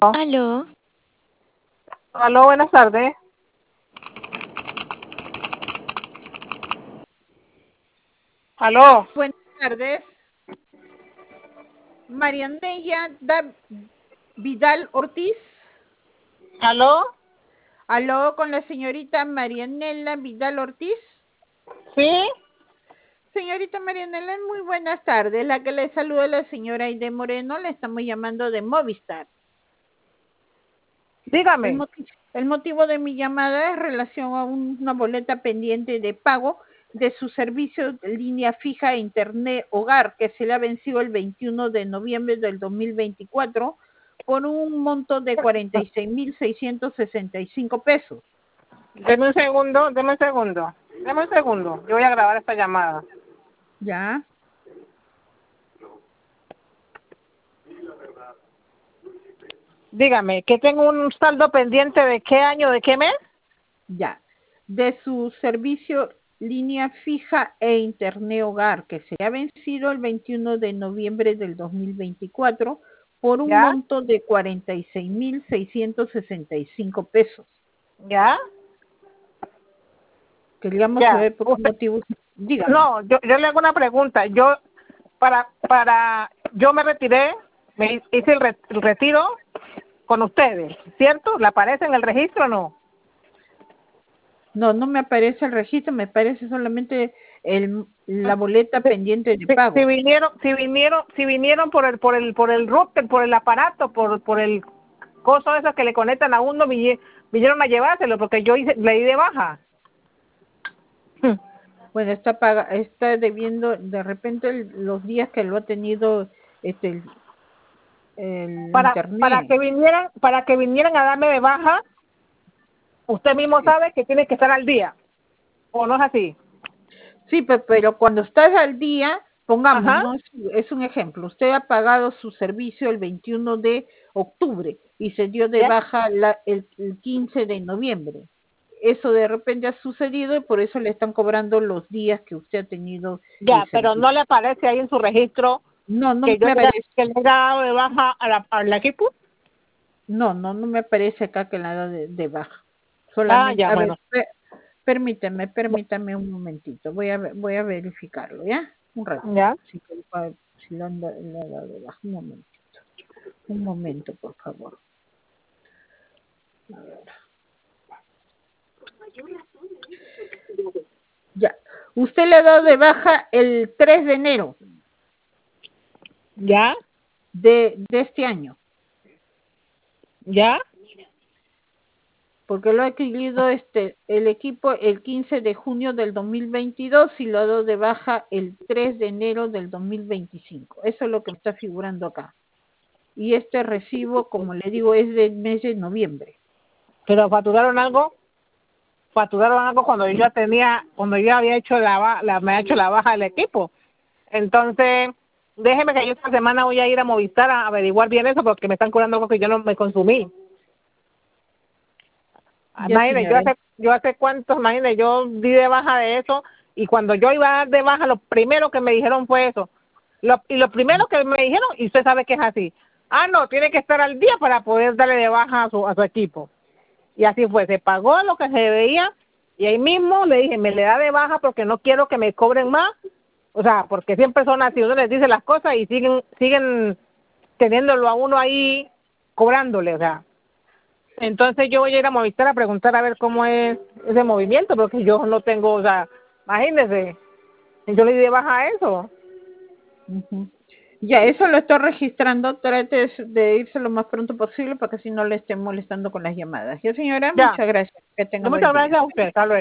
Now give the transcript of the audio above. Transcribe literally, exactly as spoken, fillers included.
Aló. Aló, buenas tardes. Aló. Buenas tardes. Marianella da Vidal Ortiz. Aló. Aló, con la señorita Marianela Vidal Ortiz. Sí. Señorita Marianela, muy buenas tardes. La que le saluda la señora Aide Moreno, le estamos llamando de Movistar. Dígame. El, motivo, el motivo de mi llamada es en relación a un, una boleta pendiente de pago de su servicio de línea fija e internet hogar que se le ha vencido el veintiuno de noviembre del dos mil veinticuatro por un monto de cuarenta y seis mil seiscientos sesenta y cinco pesos. Deme un segundo, deme un segundo. Deme un segundo. Yo voy a grabar esta llamada. Ya. Dígame, ¿que tengo un saldo pendiente de qué año, de qué mes? Ya. De su servicio línea fija e internet hogar que se ha vencido el veintiuno de noviembre del dos mil veinticuatro por un ¿Ya? monto de cuarenta y seis mil seiscientos sesenta y cinco pesos. ¿Ya? Queríamos Ya. saber por qué Usted- motivo. Dígame. No, yo, yo le hago una pregunta. Yo, para, para, yo me retiré, me hice el, re- el retiro con ustedes, ¿cierto? ¿Le aparece en el registro o no? No, no me aparece el registro, me aparece solamente el, la boleta pendiente de Si, pago. si vinieron, si vinieron, si vinieron por el, por el, por el router, por el aparato, por, por el coso esos que le conectan a uno, vi- vinieron a llevárselo porque yo hice, le di de baja. Bueno, está paga, está debiendo de repente el- los días que lo ha tenido este el, el Para, para internet. que vinieran, para que vinieran a darme de baja, usted mismo Sí, sabe que tiene que estar al día, ¿o no es así? sí, pe- pero cuando estás al día, pongamos, Ajá. ¿no? Es, es un ejemplo. Usted ha pagado su servicio el veintiuno de octubre y se dio de Ya, baja la, el, el quince de noviembre. Eso de repente ha sucedido y por eso le están cobrando los días que usted ha tenido el ya, pero no servicio. le aparece ahí en su registro No, no que yo me le, da- aparece. que le he dado de baja a la, al equipo. No, no, no me aparece acá que la da de, de baja. Ah, Solamente, ya, a ver, bueno. pe- permítame, permítame un momentito. Voy a, ve- voy a verificarlo, ¿ya? Un ratito. Ya. Si, si lo han da- le ha dado de baja. Un momentito. Un momento, por favor. A ver. Ya. Usted le ha dado de baja el tres de enero Ya, de, de este año, ya. porque lo ha adquirido este, el equipo el quince de junio del dos mil veintidós y lo ha dado de baja el tres de enero del dos mil veinticinco. Eso es lo que está figurando acá. Y este recibo, como le digo, es del mes de noviembre. Pero facturaron algo, facturaron algo cuando yo ya tenía, cuando yo había hecho la, ba- la me ha hecho la baja del equipo. Entonces, déjeme que yo esta semana voy a ir a Movistar a averiguar bien eso porque me están cobrando algo que yo no me consumí. Ya, Imagínate, yo señora. hace, yo hace cuántos, imagínate, yo di de baja de eso y cuando yo iba a dar de baja, lo primero que me dijeron fue eso. Lo, y lo primero que me dijeron, y usted sabe que es así, ah, no, tiene que estar al día para poder darle de baja a su, a su equipo. Y así fue, se pagó lo que se debía y ahí mismo le dije, me le da de baja porque no quiero que me cobren más. O sea, porque siempre son así, uno les dice las cosas y siguen siguen teniéndolo a uno ahí cobrándole, o sea. Entonces yo voy a ir a Movistar a preguntar a ver cómo es ese movimiento, porque yo no tengo, o sea, imagínese, yo le di de baja a eso. Uh-huh. Ya, eso lo estoy registrando. Trate de, de irse lo más pronto posible para que así no le estén molestando con las llamadas. Ya, señora, Ya, muchas gracias. Que tenga buen muchas día. gracias a usted, hasta luego.